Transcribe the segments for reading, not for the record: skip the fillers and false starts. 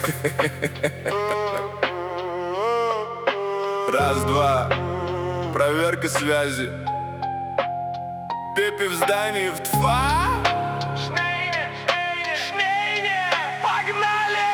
Раз, два, проверка связи. Пеппи в здании в ТФА. Погнали!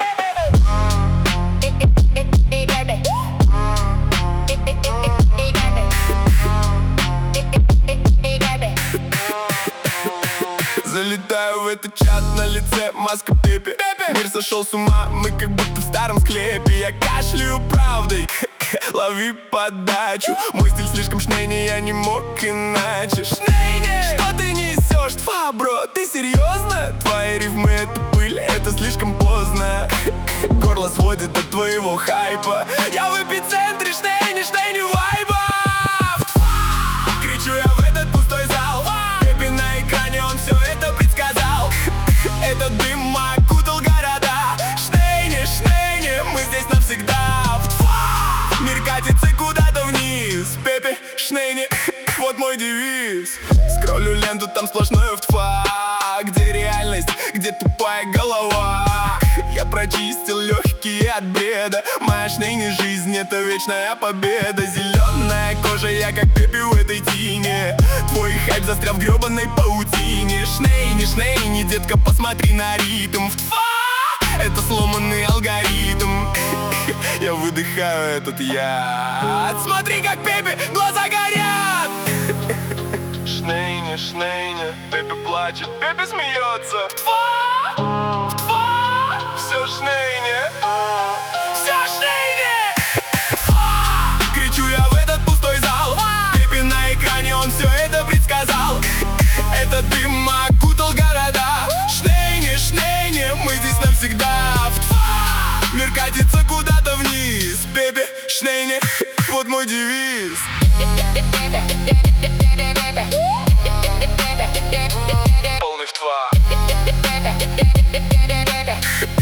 Залетаю в этот чат, на лице маска Пеппи. Мир сошел с ума, мы как будто в старом склепе. Я кашляю правдой, лови подачу. Мой стиль слишком шнейни, я не мог иначе. Шнейни! Что ты несешь, ТФА, бро? Ты серьезно? Твои рифмы — это пыль, это слишком поздно. Горло сводит от твоего хайпа. Я в эпицентре шнейни, шнейни вайба. Кричу я в этот пустой зал. Пеппи на экране, он все это предсказал. Этот дым окутал города. Шнейни, шнейни, мы здесь навсегда. Мир катится куда-то вниз. Пеппи, шнейни, вот мой девиз. Скроллю ленту, там сплошное в ТФА. Где реальность, где тупая голова. Я прочистил легкие от бреда. Моя шнейни жизнь — это вечная победа. Зеленая кожа, я как Пеппи в этой тине. Твой хайп застрял в гребаной паутине. Шнейни, шнейни, детка, посмотри на ритм. В ТФА это сломанный алгоритм. Я выдыхаю этот яд. Смотри, как Пеппи, глаза горят. Шнейни, шнейни, Пеппи плачет, Пеппи смеется. ТФА, все шнейни, все шнейни. Кричу я в этот пустой зал. Пеппи на экране, он все это предсказал. Этот дым окутал города. Шнейни, шнейни, мы здесь навсегда. Мир катится куда-то вниз. Пеппи, шнейни, вот мой девиз. Полный в ТФА.